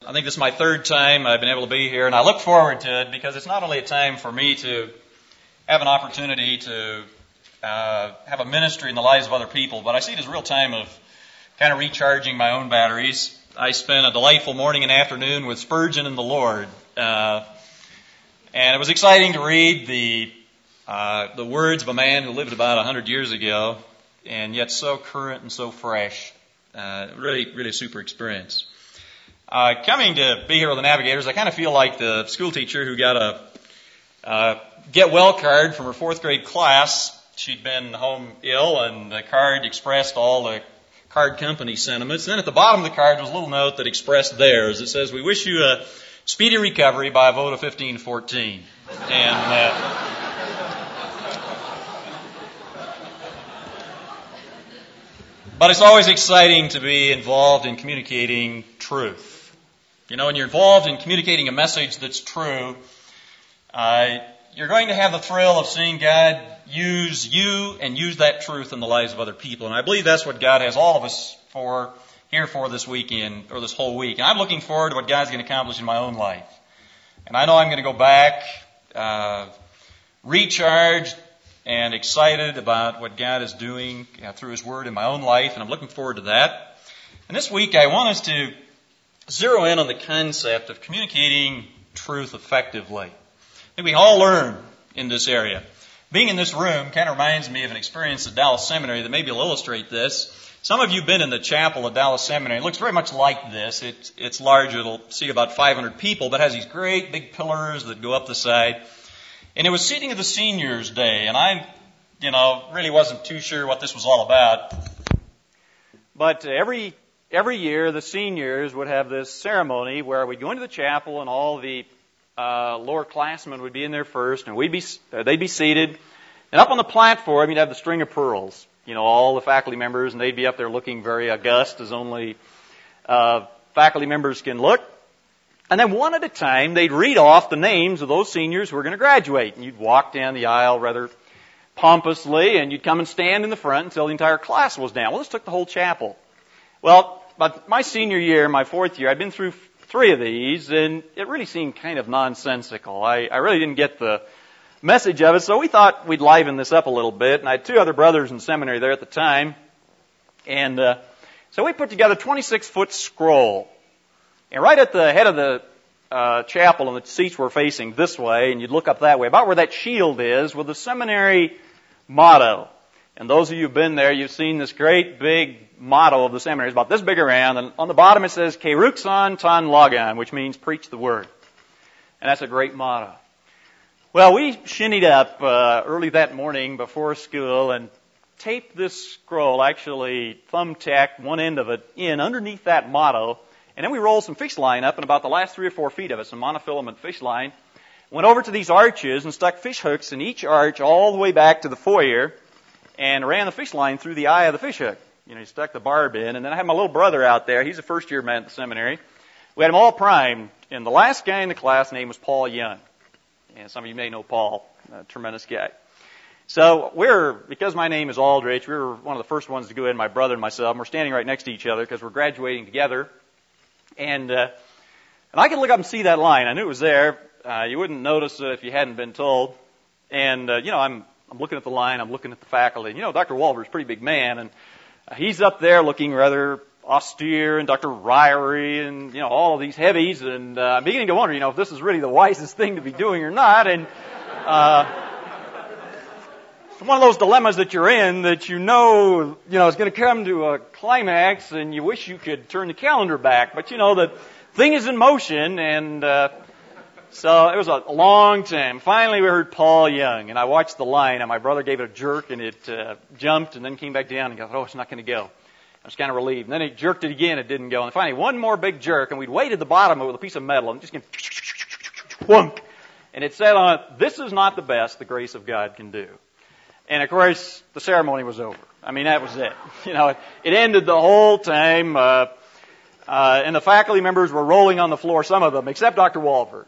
I think this is my third time I've been able to be here, and I look forward to it because it's not only a time for me to have an opportunity to have a ministry in the lives of other people, but I see it as a real time of kind of recharging my own batteries. I spent a delightful morning and afternoon with Spurgeon and the Lord, and it was exciting to read the words of a man who lived about 100 years ago, and yet so current and so fresh. Really a super experience. Coming to be here with the Navigators, I kind of feel like the school teacher who got a get well card from her fourth grade class. She'd been home ill, and the card expressed all the card company sentiments. And then at the bottom of the card was a little note that expressed theirs. It says, "We wish you a speedy recovery by a vote of 15-14. But it's always exciting to be involved in communicating truth. You know, when you're involved in communicating a message that's true, you're going to have the thrill of seeing God use you and use that truth in the lives of other people. And I believe that's what God has all of us here for this weekend, or this whole week. And I'm looking forward to what God's going to accomplish in my own life. And I know I'm going to go back recharged and excited about what God is doing through His Word in my own life, and I'm looking forward to that. And this week I want us to zero in on the concept of communicating truth effectively. I think we all learn in this area. Being in this room kind of reminds me of an experience at Dallas Seminary that maybe will illustrate this. Some of you have been in the chapel at Dallas Seminary. It looks very much like this. It's large. It'll seat about 500 people, but it has these great big pillars that go up the side. And it was seating of the seniors' day, and I, really wasn't too sure what this was all about. But every year, the seniors would have this ceremony where we'd go into the chapel, and all the lower classmen would be in there first, and they'd be seated. And up on the platform, you'd have the string of pearls. All the faculty members, and they'd be up there looking very august, as only faculty members can look. And then one at a time, they'd read off the names of those seniors who were going to graduate. And you'd walk down the aisle rather pompously, and you'd come and stand in the front until the entire class was down. Well, this took the whole chapel. Well, but my senior year, my fourth year, I'd been through 3 of these, and it really seemed kind of nonsensical. I really didn't get the message of it, so we thought we'd liven this up a little bit. And I had 2 other brothers in seminary there at the time. And so we put together a 26-foot scroll. And right at the head of the chapel, and the seats were facing this way, and you'd look up that way, about where that shield is, with the seminary motto. And those of you who've been there, you've seen this great big motto of the seminary. It's about this big around, and on the bottom it says, Keruxon ton logon, which means preach the word. And that's a great motto. Well, we shinnied up early that morning before school and taped this scroll, actually thumbtacked one end of it in underneath that motto. And then we rolled some fish line up in about the last 3 or 4 feet of it, some monofilament fish line. Went over to these arches and stuck fish hooks in each arch all the way back to the foyer and ran the fish line through the eye of the fish hook. You stuck the barb in. And then I had my little brother out there. He's a first-year man at the seminary. We had him all primed. And the last guy in the class, name was Paul Young. And some of you may know Paul, a tremendous guy. So because my name is Aldrich, we were one of the first ones to go in, my brother and myself. And we're standing right next to each other because we're graduating together. And I could look up and see that line. I knew it was there. You wouldn't notice it if you hadn't been told. And, I'm looking at the line. I'm looking at the faculty. Dr. Walver's a pretty big man. And he's up there looking rather austere, and Dr. Ryrie, and, all of these heavies. And I'm beginning to wonder, if this is really the wisest thing to be doing or not. And it's one of those dilemmas that you're in that it's going to come to a climax, and you wish you could turn the calendar back. But, the thing is in motion, and so it was a long time. Finally, we heard Paul Young, and I watched the line, and my brother gave it a jerk, and it jumped and then came back down, and go, it's not going to go. I was kind of relieved. And then he jerked it again, it didn't go. And finally, one more big jerk, and we'd weighted the bottom of it with a piece of metal, and just whunk. And it said on it, "This is not the best the grace of God can do." And of course, the ceremony was over. That was it. It ended the whole time, and the faculty members were rolling on the floor, some of them, except Dr. Walford.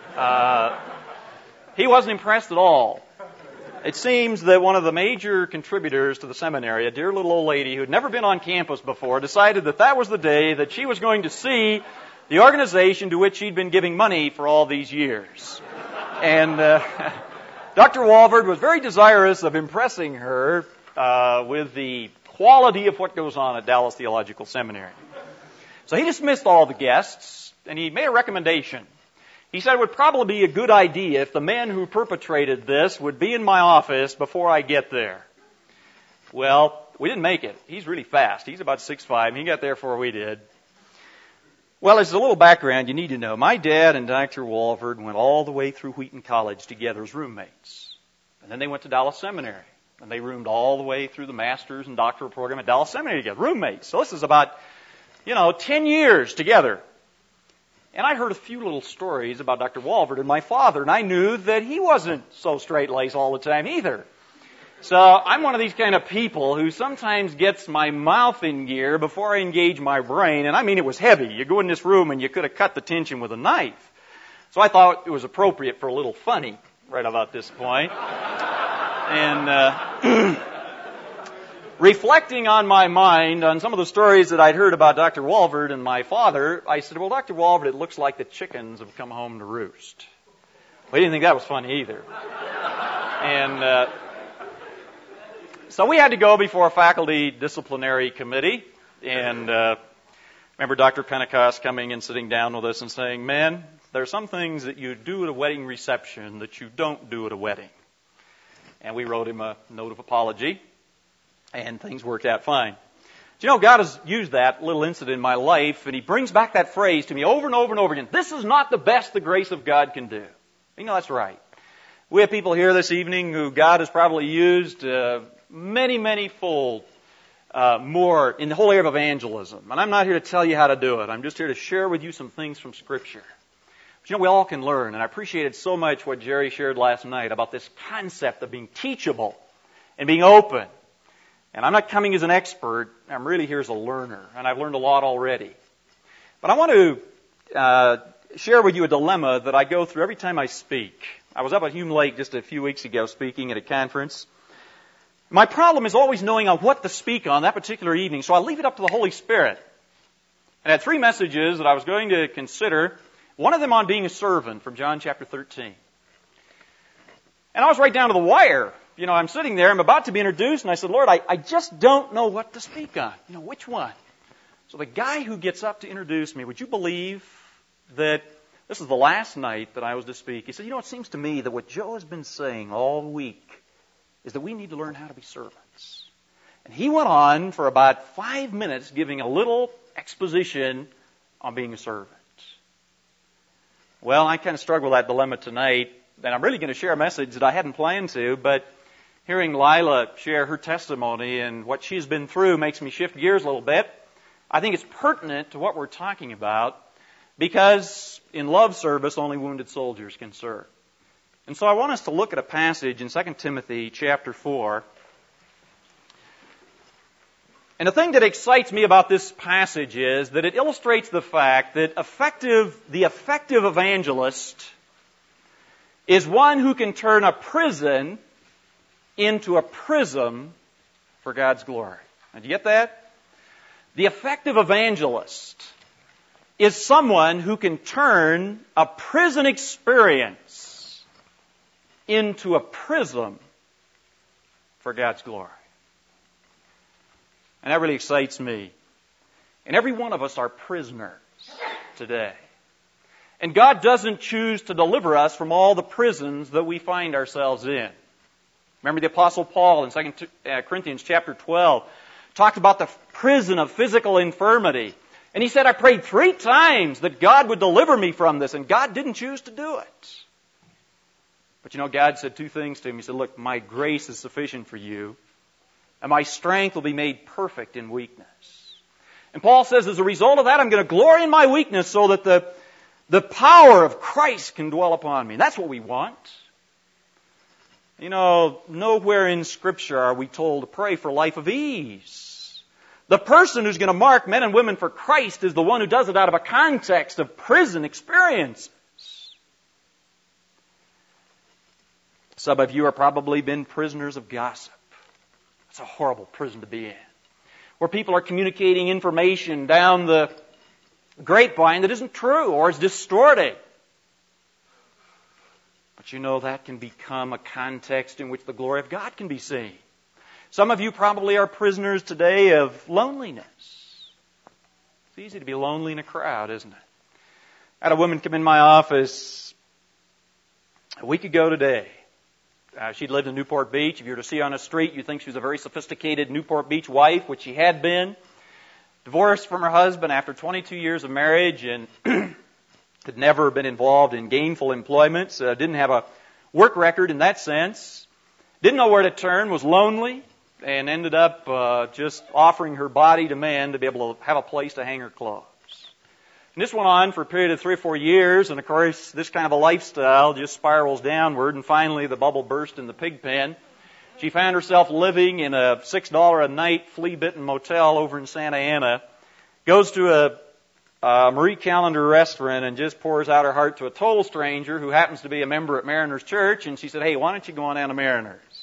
He wasn't impressed at all. It seems that one of the major contributors to the seminary, a dear little old lady who had never been on campus before, decided that was the day that she was going to see the organization to which she'd been giving money for all these years. And Dr. Walvoord was very desirous of impressing her with the quality of what goes on at Dallas Theological Seminary. So he dismissed all the guests, and he made a recommendation. He said it would probably be a good idea if the man who perpetrated this would be in my office before I get there. Well, we didn't make it. He's really fast. He's about 6'5". He got there before we did. Well, as a little background, you need to know, my dad and Dr. Walvoord went all the way through Wheaton College together as roommates. And then they went to Dallas Seminary. And they roomed all the way through the master's and doctoral program at Dallas Seminary together. Roommates. So this is about, 10 years together. And I heard a few little stories about Dr. Walvoord and my father, and I knew that he wasn't so straight-laced all the time either. So I'm one of these kind of people who sometimes gets my mouth in gear before I engage my brain, and I mean it was heavy. You go in this room and you could have cut the tension with a knife. So I thought it was appropriate for a little funny right about this point. And reflecting on my mind on some of the stories that I'd heard about Dr. Walvoord and my father, I said, well, Dr. Walvoord, it looks like the chickens have come home to roost. Well, he didn't think that was funny either. And so we had to go before a faculty disciplinary committee, and remember Dr. Pentecost coming and sitting down with us and saying, "Men, there are some things that you do at a wedding reception that you don't do at a wedding." And we wrote him a note of apology, and things worked out fine. Do God has used that little incident in my life, and He brings back that phrase to me over and over and over again. This is not the best the grace of God can do. That's right. We have people here this evening who God has probably used many fold more in the whole area of evangelism. And I'm not here to tell you how to do it. I'm just here to share with you some things from Scripture. But we all can learn. And I appreciated so much what Jerry shared last night about this concept of being teachable and being open. And I'm not coming as an expert. I'm really here as a learner. And I've learned a lot already. But I want to share with you a dilemma that I go through every time I speak. I was up at Hume Lake just a few weeks ago speaking at a conference. My problem is always knowing on what to speak on that particular evening, so I leave it up to the Holy Spirit. And I had 3 messages that I was going to consider, one of them on being a servant from John chapter 13. And I was right down to the wire. I'm sitting there, I'm about to be introduced, and I said, Lord, I just don't know what to speak on. Which one? So the guy who gets up to introduce me, would you believe that this is the last night that I was to speak? He said, it seems to me that what Joe has been saying all week is that we need to learn how to be servants. And he went on for about 5 minutes giving a little exposition on being a servant. Well, I kind of struggle with that dilemma tonight, and I'm really going to share a message that I hadn't planned to, but hearing Lila share her testimony and what she's been through makes me shift gears a little bit. I think it's pertinent to what we're talking about, because in love service, only wounded soldiers can serve. And so I want us to look at a passage in 2 Timothy chapter 4. And the thing that excites me about this passage is that it illustrates the fact that the effective evangelist is one who can turn a prison into a prism for God's glory. Now, do you get that? The effective evangelist is someone who can turn a prison experience into a prism for God's glory. And that really excites me. And every one of us are prisoners today. And God doesn't choose to deliver us from all the prisons that we find ourselves in. Remember the Apostle Paul in 2 Corinthians chapter 12 talked about the prison of physical infirmity. And he said, I prayed 3 times that God would deliver me from this, and God didn't choose to do it. But God said 2 things to him. He said, look, my grace is sufficient for you, and my strength will be made perfect in weakness. And Paul says, as a result of that, I'm going to glory in my weakness so that the power of Christ can dwell upon me. And that's what we want. Nowhere in Scripture are we told to pray for a life of ease. The person who's going to mark men and women for Christ is the one who does it out of a context of prison experiences. Some of you have probably been prisoners of gossip. It's a horrible prison to be in, where people are communicating information down the grapevine that isn't true or is distorted. But you know that can become a context in which the glory of God can be seen. Some of you probably are prisoners today of loneliness. It's easy to be lonely in a crowd, isn't it? I had a woman come in my office a week ago today. She'd lived in Newport Beach. If you were to see her on the street, you'd think she was a very sophisticated Newport Beach wife, which she had been. Divorced from her husband after 22 years of marriage and had never been involved in gainful employment. Didn't have a work record in that sense. Didn't know where to turn, was lonely, and ended up just offering her body to men to be able to have a place to hang her clothes. And this went on for a period of 3 or 4 years, and of course, this kind of a lifestyle just spirals downward, and finally the bubble burst in the pig pen. She found herself living in a $6 a night flea-bitten motel over in Santa Ana, goes to a Marie Callender restaurant and just pours out her heart to a total stranger who happens to be a member at Mariners Church, and she said, "Hey, why don't you go on down to Mariners?"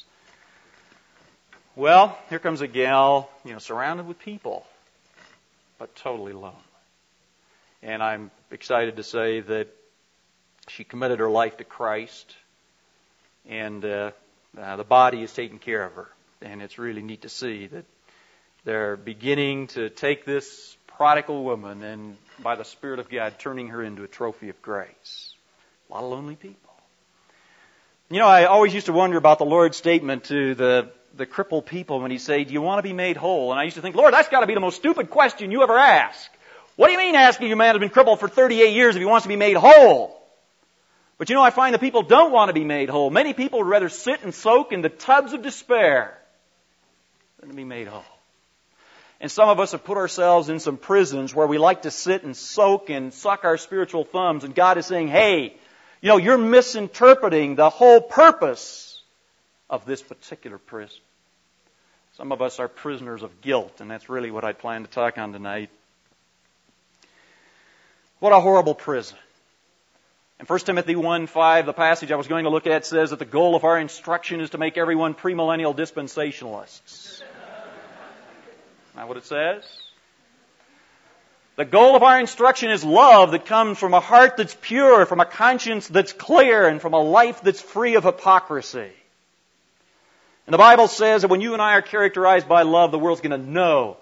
Well, here comes a gal, surrounded with people, but totally lonely. And I'm excited to say that she committed her life to Christ, and the body is taking care of her. And it's really neat to see that they're beginning to take this prodigal woman and, by the Spirit of God, turning her into a trophy of grace. A lot of lonely people. I always used to wonder about the Lord's statement to the crippled people when He said, "Do you want to be made whole?" And I used to think, Lord, that's got to be the most stupid question you ever ask. What do you mean asking a man who's been crippled for 38 years if he wants to be made whole? But I find that people don't want to be made whole. Many people would rather sit and soak in the tubs of despair than to be made whole. And some of us have put ourselves in some prisons where we like to sit and soak and suck our spiritual thumbs, and God is saying, hey, you're misinterpreting the whole purpose of this particular prison. Some of us are prisoners of guilt, and that's really what I plan to talk on tonight. What a horrible prison. In 1 Timothy 1:5, the passage I was going to look at says that the goal of our instruction is to make everyone premillennial dispensationalists. Isn't that what it says? The goal of our instruction is love that comes from a heart that's pure, from a conscience that's clear, and from a life that's free of hypocrisy. And the Bible says that when you and I are characterized by love, the world's going to know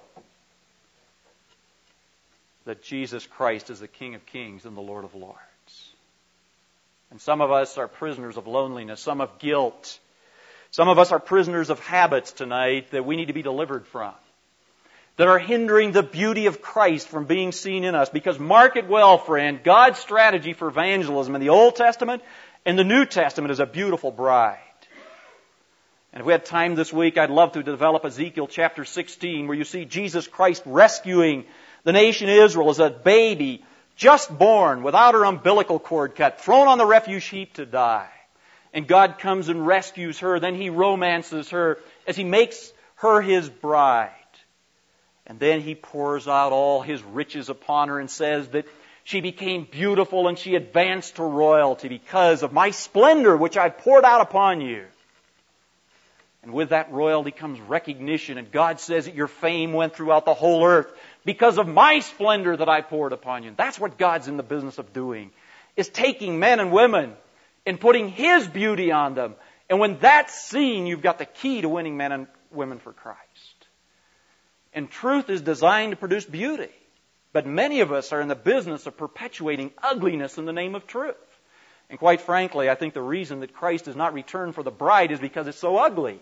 that Jesus Christ is the King of Kings and the Lord of Lords. And some of us are prisoners of loneliness, some of guilt. Some of us are prisoners of habits tonight that we need to be delivered from, that are hindering the beauty of Christ from being seen in us. Because mark it well, friend, God's strategy for evangelism in the Old Testament and the New Testament is a beautiful bride. And if we had time this week, I'd love to develop Ezekiel chapter 16, where you see Jesus Christ rescuing the nation Israel as a baby, just born, without her umbilical cord cut, thrown on the refuse heap to die. And God comes and rescues her. Then He romances her as He makes her His bride. And then He pours out all His riches upon her and says that she became beautiful and she advanced to royalty because of my splendor which I poured out upon you. And with that royalty comes recognition. And God says that your fame went throughout the whole earth because of my splendor that I poured upon you. And that's what God's in the business of doing, is taking men and women and putting His beauty on them. And when that's seen, you've got the key to winning men and women for Christ. And truth is designed to produce beauty. But many of us are in the business of perpetuating ugliness in the name of truth. And quite frankly, I think the reason that Christ has not returned for the bride is because it's so ugly.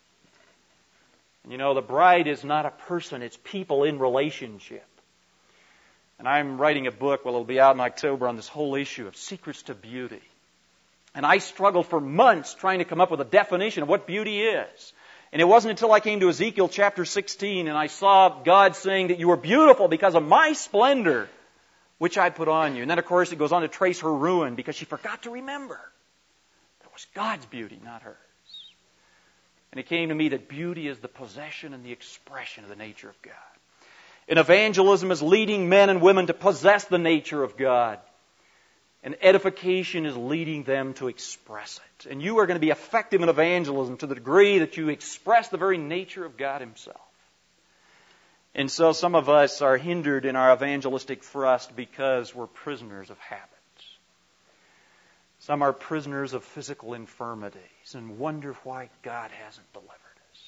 The bride is not a person, it's people in relationship. And I'm writing a book, it'll be out in October, on this whole issue of secrets to beauty. And I struggled for months trying to come up with a definition of what beauty is. And it wasn't until I came to Ezekiel chapter 16 and I saw God saying that you were beautiful because of my splendor, which I put on you. And then, of course, it goes on to trace her ruin because she forgot to remember that it was God's beauty, not hers. And it came to me that beauty is the possession and the expression of the nature of God. And evangelism is leading men and women to possess the nature of God. And edification is leading them to express it. And you are going to be effective in evangelism to the degree that you express the very nature of God Himself. And so some of us are hindered in our evangelistic thrust because we're prisoners of habit. Some are prisoners of physical infirmities and wonder why God hasn't delivered us.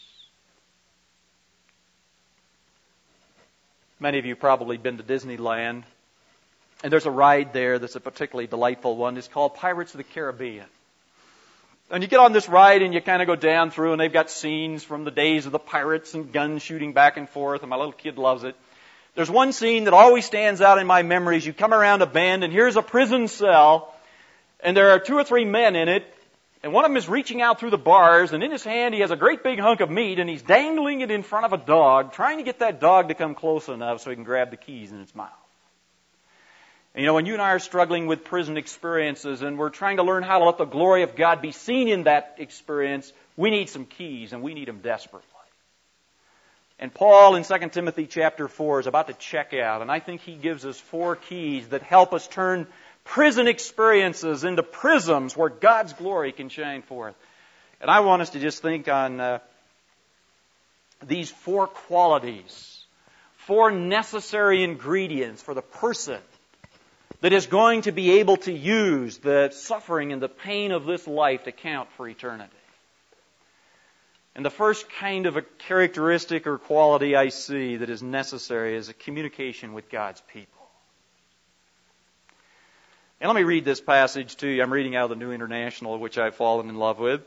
Many of you have probably been to Disneyland, and there's a ride there that's a particularly delightful one. It's called Pirates of the Caribbean. And you get on this ride and you kind of go down through, and they've got scenes from the days of the pirates and guns shooting back and forth, and my little kid loves it. There's one scene that always stands out in my memories. You come around a bend, and here's a prison cell, and there are 2 or 3 men in it, and one of them is reaching out through the bars, and in his hand he has a great big hunk of meat, and he's dangling it in front of a dog, trying to get that dog to come close enough so he can grab the keys in its mouth. And, you know, when you and I are struggling with prison experiences and we're trying to learn how to let the glory of God be seen in that experience, we need some keys, and we need them desperately. And Paul in 2 Timothy chapter 4 is about to check out, and I think he gives us 4 keys that help us turn prison experiences into prisms where God's glory can shine forth. And I want us to just think on these 4 qualities, 4 necessary ingredients for the person that is going to be able to use the suffering and the pain of this life to count for eternity. And the first kind of a characteristic or quality I see that is necessary is a communication with God's people. And let me read this passage to you. I'm reading out of the New International, which I've fallen in love with.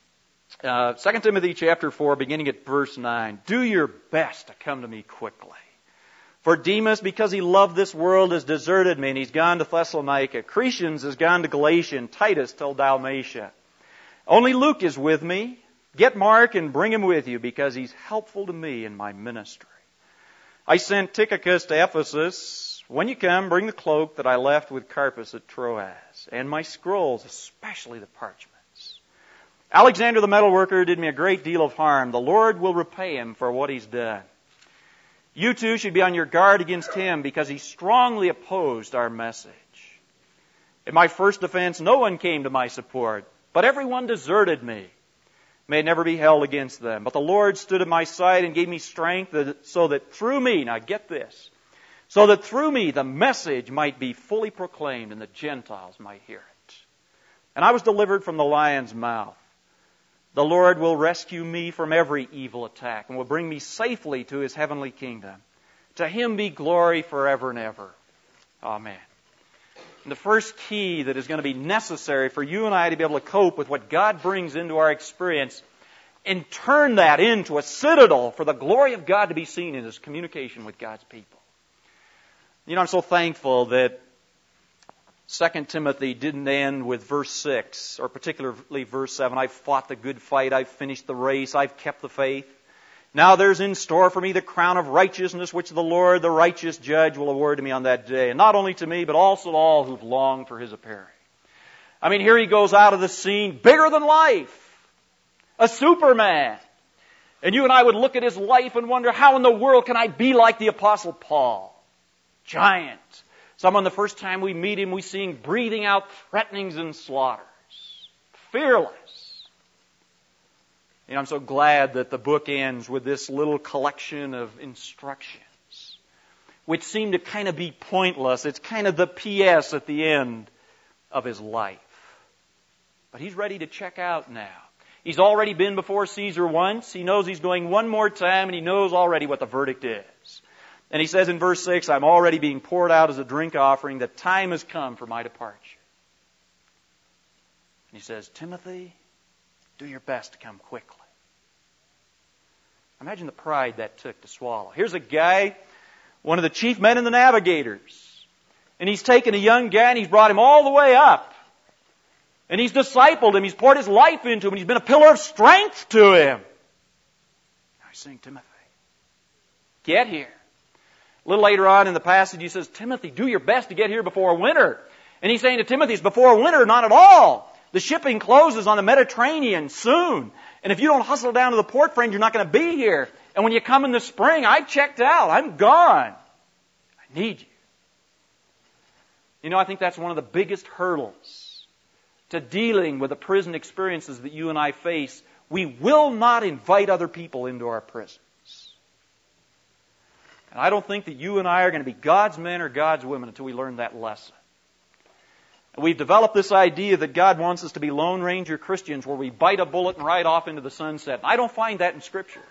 2 Timothy chapter 4, beginning at verse 9. Do your best to come to me quickly. For Demas, because he loved this world, has deserted me, and he's gone to Thessalonica. Crescens has gone to Galatia, and Titus to Dalmatia. Only Luke is with me. Get Mark and bring him with you, because he's helpful to me in my ministry. I sent Tychicus to Ephesus. When you come, bring the cloak that I left with Carpus at Troas, and my scrolls, especially the parchments. Alexander the metalworker did me a great deal of harm. The Lord will repay him for what he's done. You too should be on your guard against him, because he strongly opposed our message. In my first defense, no one came to my support, but everyone deserted me. May it never be held against them. But the Lord stood at my side and gave me strength so that through me, now get this, so that through me the message might be fully proclaimed and the Gentiles might hear it. And I was delivered from the lion's mouth. The Lord will rescue me from every evil attack and will bring me safely to His heavenly kingdom. To Him be glory forever and ever. Amen. And the first key that is going to be necessary for you and I to be able to cope with what God brings into our experience and turn that into a citadel for the glory of God to be seen in His communication with God's people. You know, I'm so thankful that 2 Timothy didn't end with verse 6, or particularly verse 7. I've fought the good fight, I've finished the race, I've kept the faith. Now there's in store for me the crown of righteousness, which the Lord, the righteous judge, will award to me on that day. And not only to me, but also to all who've longed for His appearing. I mean, here he goes out of the scene, bigger than life. A Superman. And you and I would look at his life and wonder, how in the world can I be like the Apostle Paul? Giant. Someone, the first time we meet him, we see him breathing out threatenings and slaughters. Fearless. You know, I'm so glad that the book ends with this little collection of instructions, which seem to kind of be pointless. It's kind of the P.S. at the end of his life. But he's ready to check out now. He's already been before Caesar once. He knows he's going one more time, and he knows already what the verdict is. And he says in verse 6, I'm already being poured out as a drink offering. The time has come for my departure. And he says, Timothy, do your best to come quickly. Imagine the pride that took to swallow. Here's a guy, one of the chief men in the Navigators. And he's taken a young guy and he's brought him all the way up. And he's discipled him. He's poured his life into him. And he's been a pillar of strength to him. Now he's saying, Timothy, get here. A little later on in the passage, he says, Timothy, do your best to get here before winter. And he's saying to Timothy, it's before winter, not at all. The shipping closes on the Mediterranean soon. And if you don't hustle down to the port, friend, you're not going to be here. And when you come in the spring, I've checked out. I'm gone. I need you. You know, I think that's one of the biggest hurdles to dealing with the prison experiences that you and I face. We will not invite other people into our prison. And I don't think that you and I are going to be God's men or God's women until we learn that lesson. And we've developed this idea that God wants us to be Lone Ranger Christians where we bite a bullet and ride off into the sunset. And I don't find that in Scripture.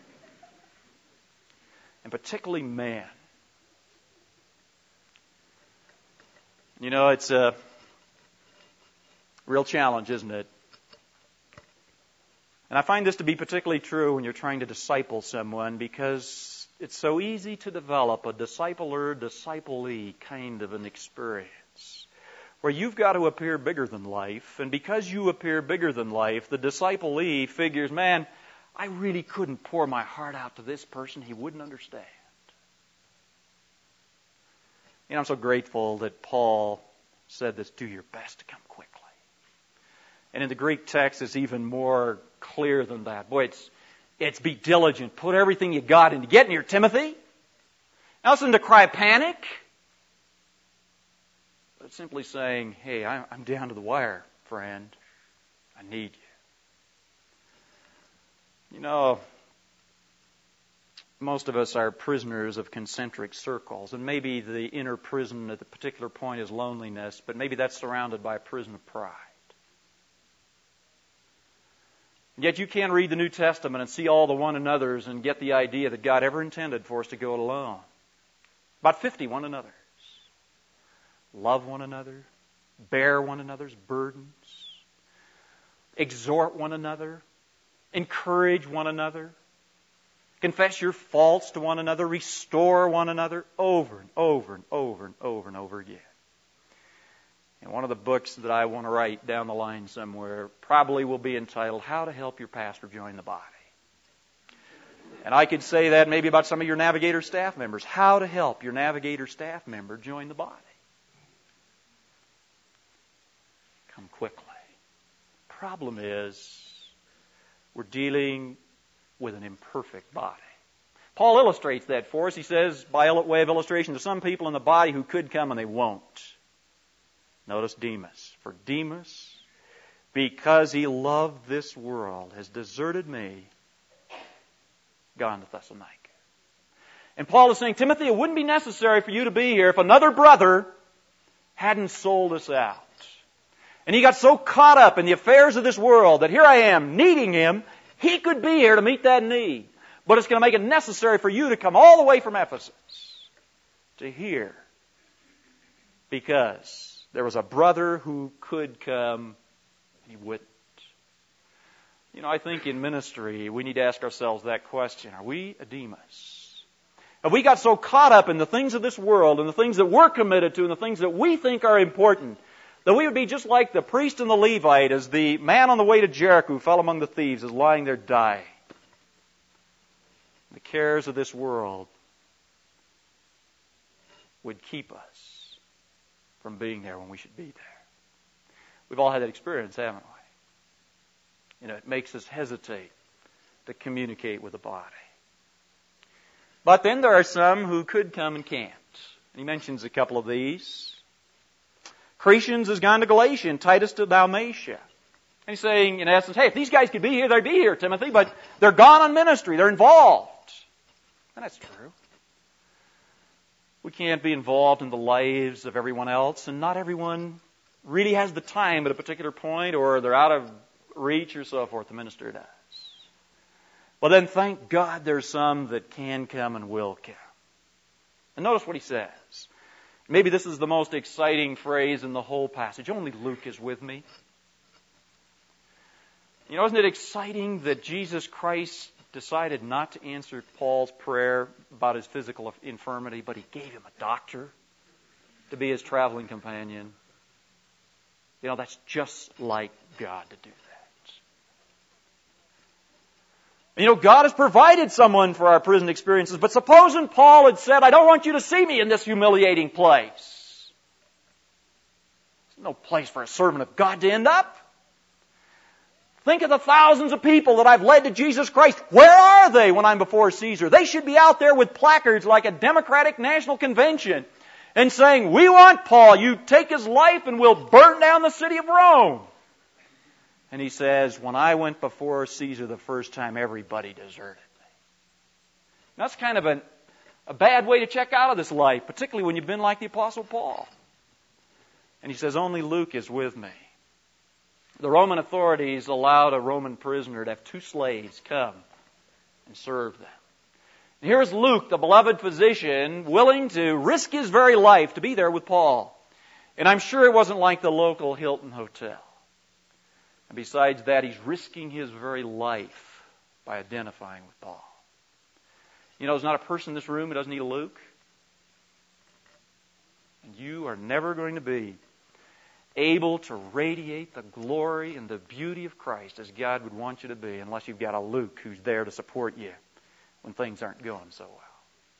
And particularly man. You know, it's a real challenge, isn't it? And I find this to be particularly true when you're trying to disciple someone because it's so easy to develop a discipler, disciplee kind of an experience where you've got to appear bigger than life. And because you appear bigger than life, the disciplee figures, man, I really couldn't pour my heart out to this person. He wouldn't understand. You know, I'm so grateful that Paul said this, do your best to come quickly. And in the Greek text, it's even more clear than that. Boy, it's be diligent. Put everything you got into getting here, Timothy. Now it's to cry panic. But it's simply saying, hey, I'm down to the wire, friend. I need you. You know, most of us are prisoners of concentric circles, and maybe the inner prison at the particular point is loneliness, but maybe that's surrounded by a prison of pride. Yet you can read the New Testament and see all the one another's and get the idea that God ever intended for us to go it alone. About 50 one another's. Love one another, bear one another's burdens, exhort one another, encourage one another, confess your faults to one another, restore one another over and over and over and over and over again. And one of the books that I want to write down the line somewhere probably will be entitled, How to Help Your Pastor Join the Body. And I could say that maybe about some of your Navigator staff members. How to help your Navigator staff member join the body. Come quickly. Problem is, we're dealing with an imperfect body. Paul illustrates that for us. He says, by way of illustration, there's some people in the body who could come and they won't. Notice Demas. For Demas, because he loved this world, has deserted me, gone to Thessalonica. And Paul is saying, Timothy, it wouldn't be necessary for you to be here if another brother hadn't sold us out. And he got so caught up in the affairs of this world that here I am needing him. He could be here to meet that need. But it's going to make it necessary for you to come all the way from Ephesus to here. Because there was a brother who could come and he wouldn't. You know, I think in ministry we need to ask ourselves that question. Are we a Demas? Have we got so caught up in the things of this world and the things that we're committed to and the things that we think are important that we would be just like the priest and the Levite as the man on the way to Jericho who fell among the thieves is lying there dying. The cares of this world would keep us from being there when we should be there. We've all had that experience, haven't we? You know, it makes us hesitate to communicate with the body. But then there are some who could come and can't. And he mentions a couple of these. Crescens has gone to Galatia and Titus to Dalmatia. And he's saying, in essence, hey, if these guys could be here, they'd be here, Timothy, but they're gone on ministry. They're involved. And that's true. We can't be involved in the lives of everyone else, and not everyone really has the time at a particular point, or they're out of reach or so forth. The minister does. Well, then thank God there's some that can come and will come. And notice what he says. Maybe this is the most exciting phrase in the whole passage. Only Luke is with me. You know, isn't it exciting that Jesus Christ decided not to answer Paul's prayer about his physical infirmity, but he gave him a doctor to be his traveling companion? You know, that's just like God to do that. You know, God has provided someone for our prison experiences, but supposing Paul had said, I don't want you to see me in this humiliating place. There's no place for a servant of God to end up. Think of the thousands of people that I've led to Jesus Christ. Where are they when I'm before Caesar? They should be out there with placards like a Democratic National Convention and saying, we want Paul. You take his life and we'll burn down the city of Rome. And he says, when I went before Caesar the first time, everybody deserted me. That's kind of A bad way to check out of this life, particularly when you've been like the Apostle Paul. And he says, only Luke is with me. The Roman authorities allowed a Roman prisoner to have 2 slaves come and serve them. And here is Luke, the beloved physician, willing to risk his very life to be there with Paul. And I'm sure it wasn't like the local Hilton Hotel. And besides that, he's risking his very life by identifying with Paul. You know, there's not a person in this room who doesn't need a Luke. And you are never going to be able to radiate the glory and the beauty of Christ as God would want you to be unless you've got a Luke who's there to support you when things aren't going so well.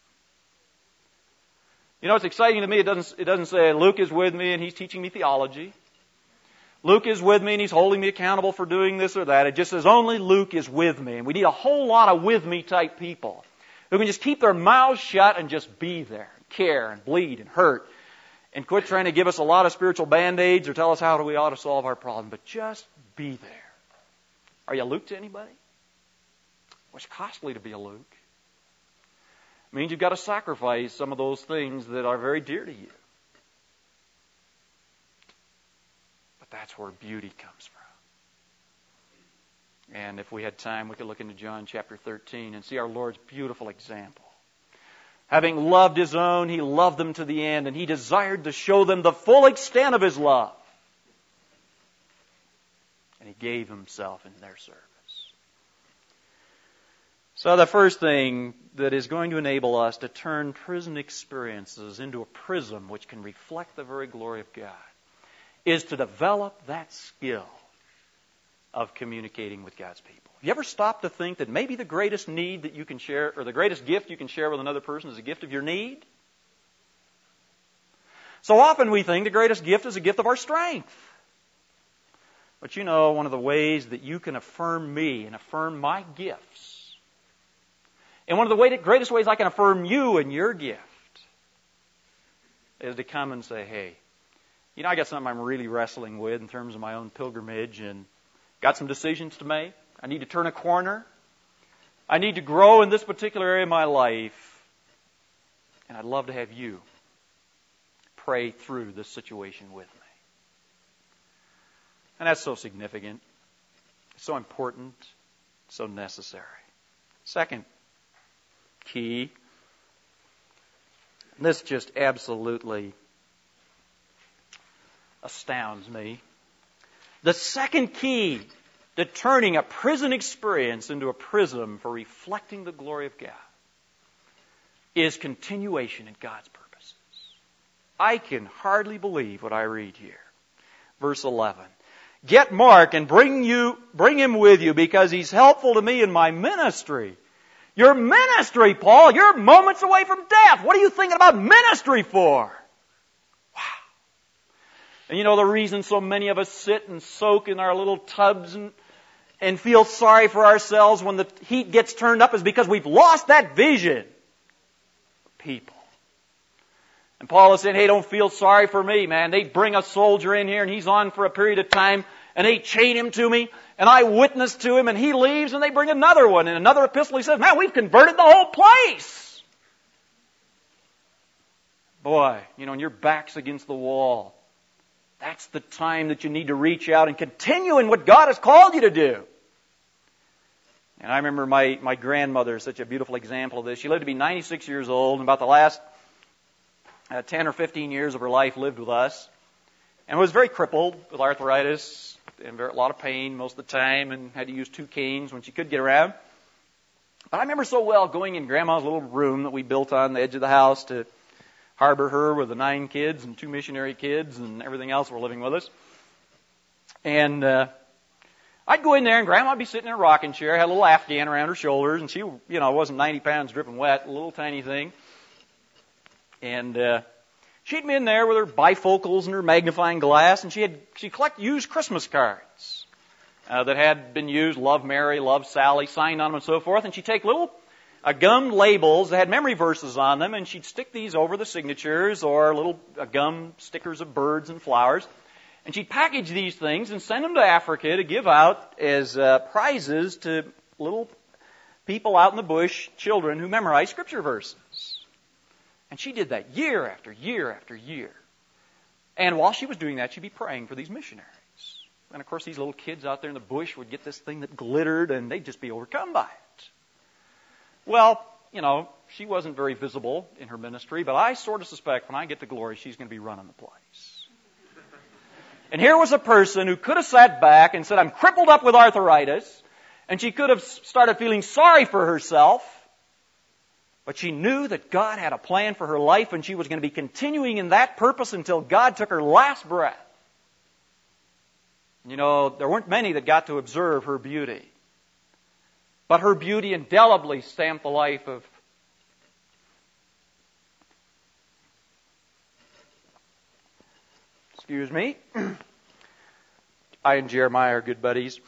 You know, it's exciting to me. It doesn't say Luke is with me and he's teaching me theology. Luke is with me and he's holding me accountable for doing this or that. It just says only Luke is with me. And we need a whole lot of with me type people who can just keep their mouths shut and just be there, care and bleed and hurt, and quit trying to give us a lot of spiritual band-aids or tell us how we ought to solve our problem, but just be there. Are you a Luke to anybody? Well, it's costly to be a Luke. It means you've got to sacrifice some of those things that are very dear to you. But that's where beauty comes from. And if we had time, we could look into John chapter 13 and see our Lord's beautiful example. Having loved His own, He loved them to the end, and He desired to show them the full extent of His love. And He gave Himself in their service. So the first thing that is going to enable us to turn prison experiences into a prism which can reflect the very glory of God is to develop that skill of communicating with God's people. You ever stop to think that maybe the greatest need that you can share, or the greatest gift you can share with another person is a gift of your need? So often we think the greatest gift is a gift of our strength. But you know, one of the ways that you can affirm me and affirm my gifts, and one of the greatest ways I can affirm you and your gift, is to come and say, hey, you know, I got something I'm really wrestling with in terms of my own pilgrimage, and got some decisions to make. I need to turn a corner. I need to grow in this particular area of my life. And I'd love to have you pray through this situation with me. And that's so significant, so important, so necessary. Second key, and this just absolutely astounds me. The second key to turning a prison experience into a prism for reflecting the glory of God is continuation in God's purposes. I can hardly believe what I read here. Verse 11. Get Mark and bring him with you because he's helpful to me in my ministry. Your ministry, Paul, you're moments away from death. What are you thinking about ministry for? And you know the reason so many of us sit and soak in our little tubs and feel sorry for ourselves when the heat gets turned up is because we've lost that vision for people. And Paul is saying, hey, don't feel sorry for me, man. They bring a soldier in here and he's on for a period of time and they chain him to me and I witness to him and he leaves and they bring another one. In another epistle he says, man, we've converted the whole place. Boy, you know, and your back's against the wall. That's the time that you need to reach out and continue in what God has called you to do. And I remember my grandmother is such a beautiful example of this. She lived to be 96 years old, and about the last 10 or 15 years of her life lived with us. And was very crippled with arthritis and a lot of pain most of the time and had to use 2 canes when she could get around. But I remember so well going in Grandma's little room that we built on the edge of the house to harbor her with the 9 kids and 2 missionary kids and everything else were living with us. And I'd go in there and Grandma'd be sitting in a rocking chair, had a little Afghan around her shoulders, and she, you know, wasn't 90 pounds dripping wet, a little tiny thing. And she'd be in there with her bifocals and her magnifying glass, and she'd collect used Christmas cards that had been used, Love Mary, Love Sally, signed on them and so forth, and she'd take little gum labels that had memory verses on them, and she'd stick these over the signatures or little gum stickers of birds and flowers. And she'd package these things and send them to Africa to give out as prizes to little people out in the bush, children who memorize scripture verses. And she did that year after year after year. And while she was doing that, she'd be praying for these missionaries. And of course, these little kids out there in the bush would get this thing that glittered, and they'd just be overcome by it. Well, she wasn't very visible in her ministry, but I sort of suspect when I get to glory, she's going to be running the place. And here was a person who could have sat back and said, I'm crippled up with arthritis, and she could have started feeling sorry for herself, but she knew that God had a plan for her life, and she was going to be continuing in that purpose until God took her last breath. There weren't many that got to observe her beauty. But her beauty indelibly stamped the life of I and Jeremiah are good buddies.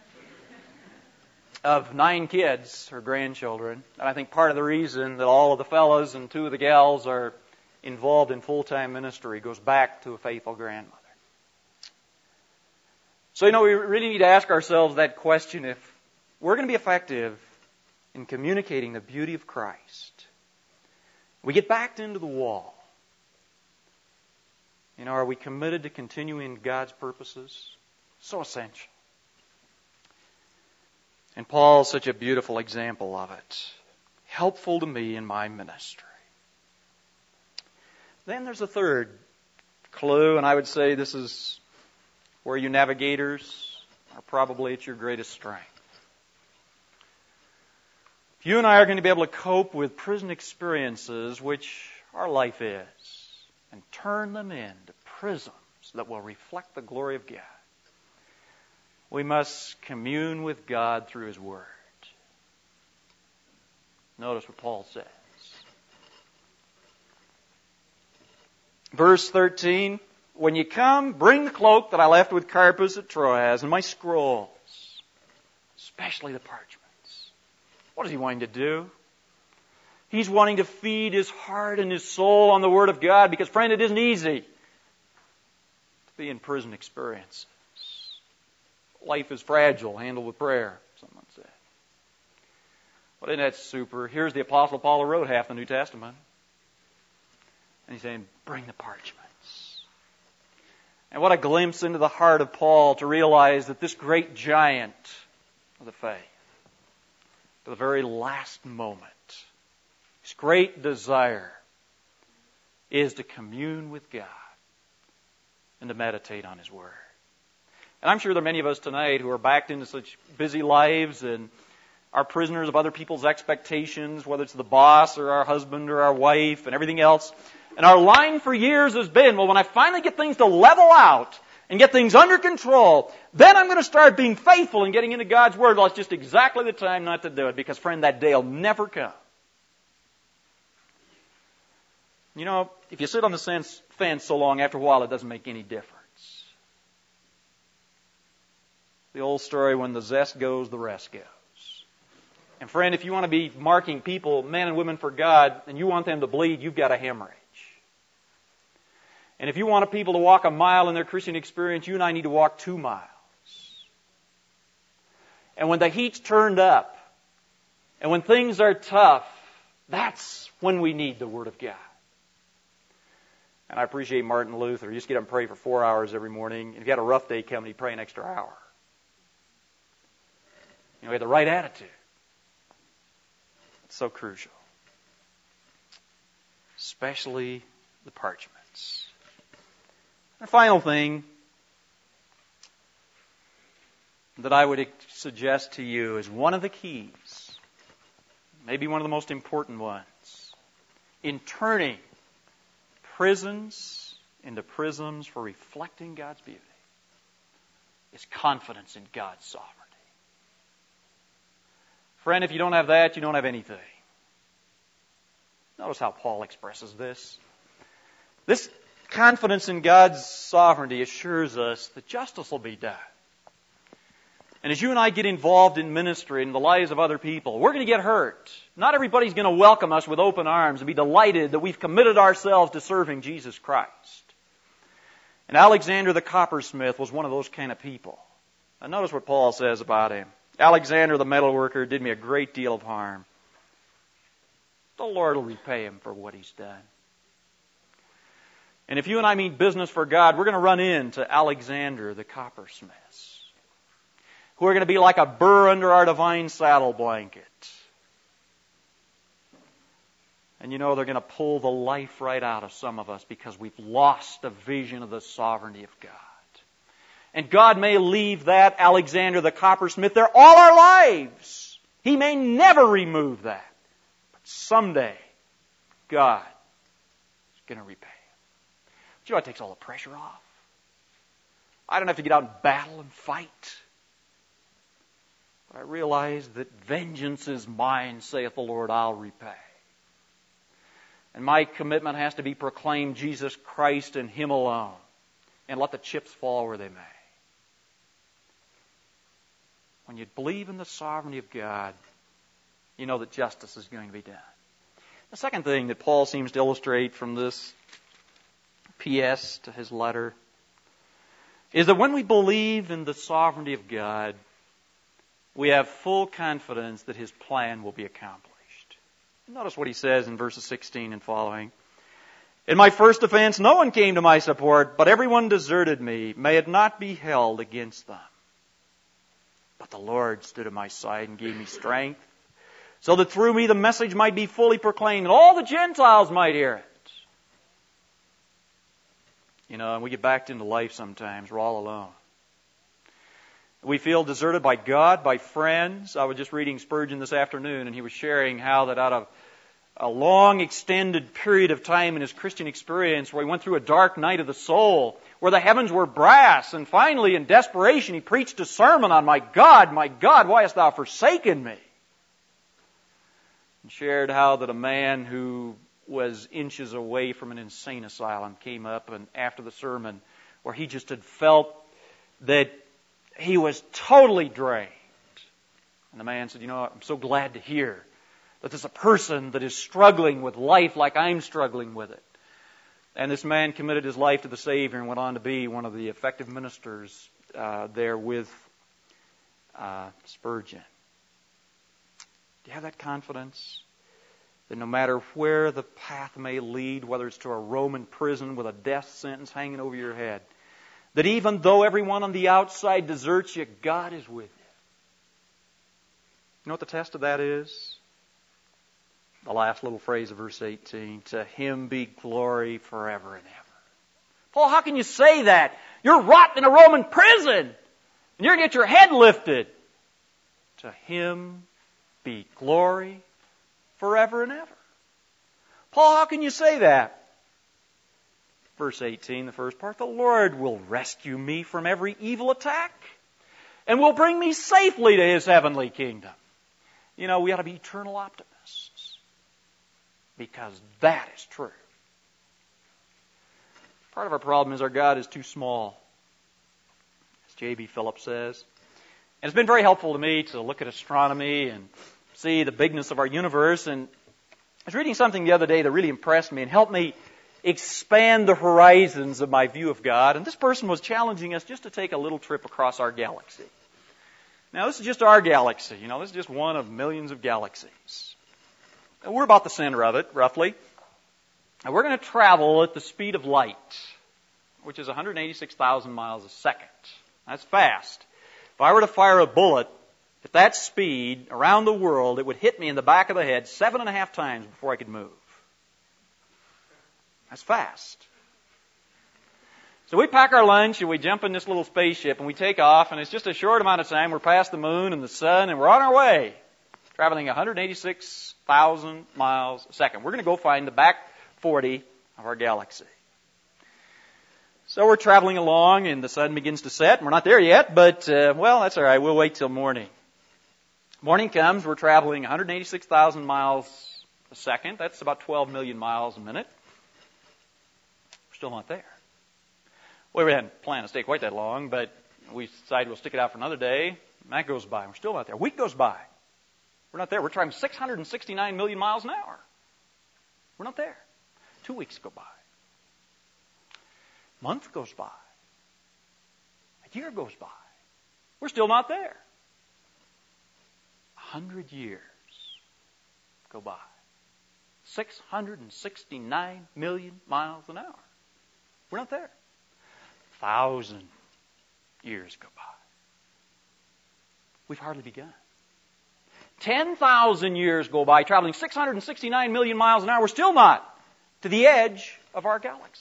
Of 9 kids, her grandchildren. And I think part of the reason that all of the fellas and 2 of the gals are involved in full-time ministry goes back to a faithful grandmother. So, we really need to ask ourselves that question. If we're going to be effective in communicating the beauty of Christ, we get backed into the wall. Are we committed to continuing God's purposes? So essential. And Paul's such a beautiful example of it. Helpful to me in my ministry. Then there's a third clue, and I would say this is where you navigators are probably at your greatest strength. If you and I are going to be able to cope with prison experiences, which our life is, and turn them into prisms that will reflect the glory of God, we must commune with God through His Word. Notice what Paul says. Verse 13, when you come, bring the cloak that I left with Carpus at Troas and my scrolls, especially the parchments. What is he wanting to do? He's wanting to feed his heart and his soul on the Word of God because, friend, it isn't easy to be in prison experiences. Life is fragile, handled with prayer, someone said. Well, isn't that super? Here's the Apostle Paul who wrote half the New Testament. And he's saying, bring the parchments. And what a glimpse into the heart of Paul to realize that this great giant of the faith, to the very last moment, his great desire is to commune with God and to meditate on His Word. And I'm sure there are many of us tonight who are backed into such busy lives and are prisoners of other people's expectations, whether it's the boss or our husband or our wife and everything else. And our line for years has been, well, when I finally get things to level out and get things under control, then I'm going to start being faithful and getting into God's Word. Well, it's just exactly the time not to do it because, friend, that day will never come. If you sit on the fence so long, after a while, it doesn't make any difference. The old story, when the zest goes, the rest goes. And friend, if you want to be marking people, men and women for God, and you want them to bleed, you've got a hemorrhage. And if you want people to walk a mile in their Christian experience, you and I need to walk 2 miles. And when the heat's turned up, and when things are tough, that's when we need the Word of God. And I appreciate Martin Luther. He used to get up and pray for 4 hours every morning. And if he had a rough day coming, he'd pray an extra hour. He had the right attitude. It's so crucial. Especially the parchments. The final thing that I would suggest to you is one of the keys, maybe one of the most important ones, in turning prisons into prisms for reflecting God's beauty, is confidence in God's sovereignty. Friend, if you don't have that, you don't have anything. Notice how Paul expresses this. This confidence in God's sovereignty assures us that justice will be done. And as you and I get involved in ministry and the lives of other people, we're going to get hurt. Not everybody's going to welcome us with open arms and be delighted that we've committed ourselves to serving Jesus Christ. And Alexander the coppersmith was one of those kind of people. And notice what Paul says about him. Alexander the metalworker did me a great deal of harm. The Lord will repay him for what he's done. And if you and I mean business for God, we're going to run into Alexander the coppersmith, who are going to be like a burr under our divine saddle blanket. And you know, they're going to pull the life right out of some of us because we've lost the vision of the sovereignty of God. And God may leave that Alexander the coppersmith there all our lives. He may never remove that. But someday, God is going to repay him. But you know, it takes all the pressure off. I don't have to get out and battle and fight. But I realize that vengeance is mine, saith the Lord, I'll repay. And my commitment has to be proclaim Jesus Christ and Him alone. And let the chips fall where they may. When you believe in the sovereignty of God, you know that justice is going to be done. The second thing that Paul seems to illustrate from this PS to his letter is that when we believe in the sovereignty of God, we have full confidence that His plan will be accomplished. Notice what he says in verses 16 and following. In my first offense, no one came to my support, but everyone deserted me. May it not be held against them. But the Lord stood at my side and gave me strength, so that through me the message might be fully proclaimed, and all the Gentiles might hear it. You know, and we get backed into life sometimes. We're all alone. We feel deserted by God, by friends. I was just reading Spurgeon this afternoon, and he was sharing how that out of a long, extended period of time in his Christian experience where he went through a dark night of the soul, where the heavens were brass, and finally, in desperation, he preached a sermon on, my God, why hast thou forsaken me? And shared how that a man who was inches away from an insane asylum came up, and after the sermon, where he just had felt that he was totally drained. And the man said, you know, I'm so glad to hear that there's a person that is struggling with life like I'm struggling with it. And this man committed his life to the Savior and went on to be one of the effective ministers there with Spurgeon. Do you have that confidence? That no matter where the path may lead, whether it's to a Roman prison with a death sentence hanging over your head, that even though everyone on the outside deserts you, God is with you. You know what the test of that is? The last little phrase of verse 18, to Him be glory forever and ever. Paul, how can you say that? You're rotting in a Roman prison, and you're going to get your head lifted. To Him be glory forever and ever. Paul, how can you say that? Verse 18, the first part, the Lord will rescue me from every evil attack and will bring me safely to His heavenly kingdom. You know, we ought to be eternal optimists because that is true. Part of our problem is our God is too small, as J.B. Phillips says. And it's been very helpful to me to look at astronomy and see the bigness of our universe. And I was reading something the other day that really impressed me and helped me expand the horizons of my view of God. And this person was challenging us just to take a little trip across our galaxy. Now, this is just our galaxy. You know, this is just one of millions of galaxies. And we're about the center of it, roughly. And we're going to travel at the speed of light, which is 186,000 miles a second. That's fast. If I were to fire a bullet at that speed around the world, it would hit me in the back of the head 7.5 times before I could move. That's fast. So we pack our lunch and we jump in this little spaceship and we take off, and it's just a short amount of time. We're past the moon and the sun and we're on our way, traveling 186,000 miles a second. We're going to go find the back 40 of our galaxy. So we're traveling along and the sun begins to set. We're not there yet, but well, that's all right. We'll wait till morning. Morning comes. We're traveling 186,000 miles a second. That's about 12 million miles a minute. Still not there. Well, we hadn't planned to stay quite that long, but we decided we'll stick it out for another day. And that goes by. We're still not there. A week goes by. We're not there. We're traveling 669 million miles an hour. We're not there. 2 weeks go by. A month goes by. A year goes by. We're still not there. 100 years go by. 669 million miles an hour. We're not there. 1,000 years go by. We've hardly begun. 10,000 years go by traveling 669 million miles an hour. We're still not to the edge of our galaxy.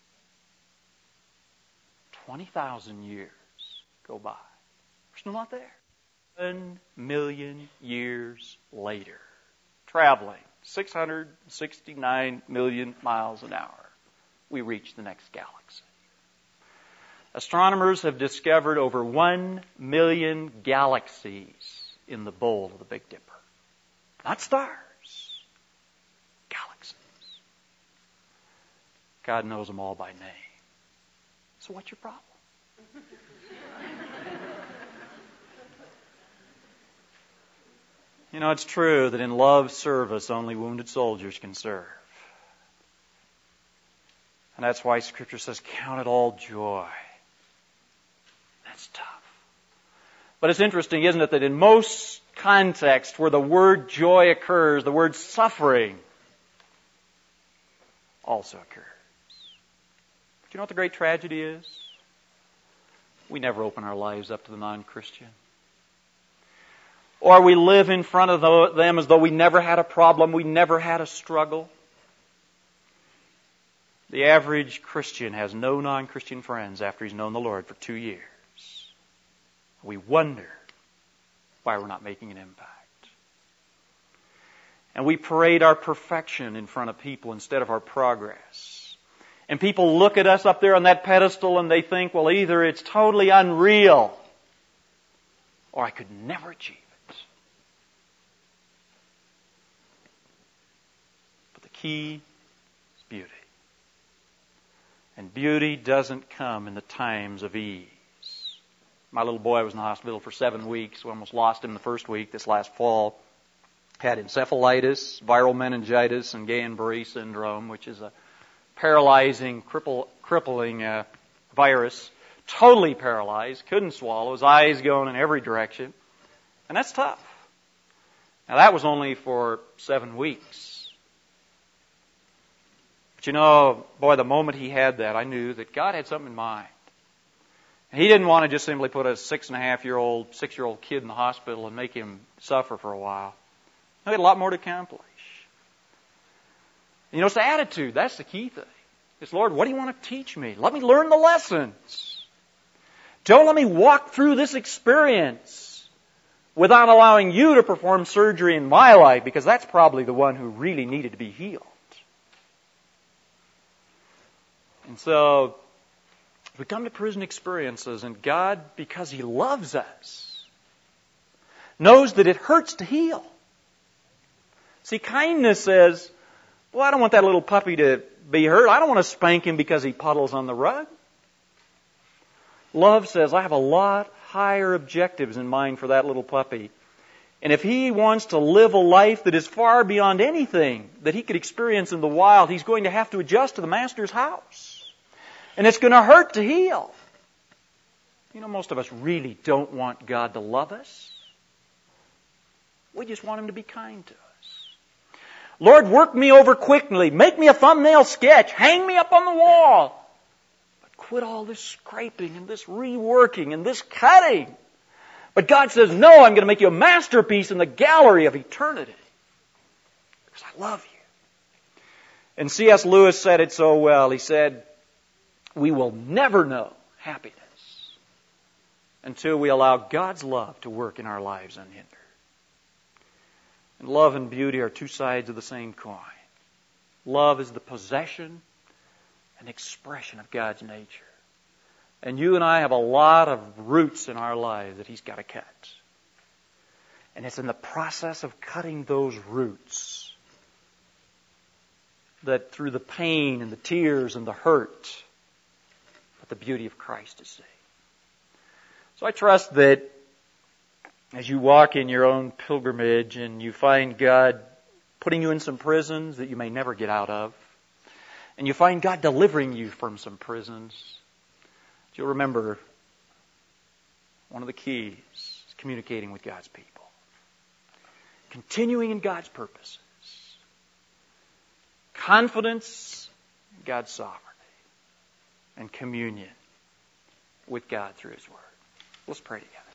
20,000 years go by. We're still not there. 1 million years later, traveling 669 million miles an hour, we reach the next galaxy. Astronomers have discovered over 1 million galaxies in the bowl of the Big Dipper. Not stars, galaxies. God knows them all by name. So what's your problem? You know, it's true that in love service only wounded soldiers can serve. And that's why Scripture says, count it all joy. That's tough. But it's interesting, isn't it, that in most contexts where the word joy occurs, the word suffering also occurs. Do you know what the great tragedy is? We never open our lives up to the non-Christian. Or we live in front of them as though we never had a problem, we never had a struggle. The average Christian has no non-Christian friends after he's known the Lord for 2 years. We wonder why we're not making an impact. And we parade our perfection in front of people instead of our progress. And people look at us up there on that pedestal and they think, well, either it's totally unreal or I could never achieve it. But the key is beauty. And beauty doesn't come in the times of ease. My little boy was in the hospital for 7 weeks. We almost lost him the first week this last fall. Had encephalitis, viral meningitis, and Guillain-Barré syndrome, which is a paralyzing, crippling virus. Totally paralyzed, couldn't swallow, his eyes going in every direction. And that's tough. Now that was only for 7 weeks. But you know, boy, the moment he had that, I knew that God had something in mind. He didn't want to just simply put a 6-year-old kid in the hospital and make him suffer for a while. He had a lot more to accomplish. You know, it's the attitude. That's the key thing. It's, Lord, what do you want to teach me? Let me learn the lessons. Don't let me walk through this experience without allowing you to perform surgery in my life, because that's probably the one who really needed to be healed. And so we come to prison experiences, and God, because He loves us, knows that it hurts to heal. See, kindness says, well, I don't want that little puppy to be hurt. I don't want to spank him because he puddles on the rug. Love says, I have a lot higher objectives in mind for that little puppy. And if he wants to live a life that is far beyond anything that he could experience in the wild, he's going to have to adjust to the Master's house. And it's going to hurt to heal. You know, most of us really don't want God to love us. We just want Him to be kind to us. Lord, work me over quickly. Make me a thumbnail sketch. Hang me up on the wall. But quit all this scraping and this reworking and this cutting. But God says, no, I'm going to make you a masterpiece in the gallery of eternity. Because I love you. And C.S. Lewis said it so well. He said, we will never know happiness until we allow God's love to work in our lives unhindered. And love and beauty are two sides of the same coin. Love is the possession and expression of God's nature. And you and I have a lot of roots in our lives that He's got to cut. And it's in the process of cutting those roots that through the pain and the tears and the hurt, but the beauty of Christ is seen. So I trust that as you walk in your own pilgrimage and you find God putting you in some prisons that you may never get out of, and you find God delivering you from some prisons, you'll remember one of the keys is communicating with God's people. Continuing in God's purposes. confidence in God's sovereignty and communion with God through His Word. Let's pray together.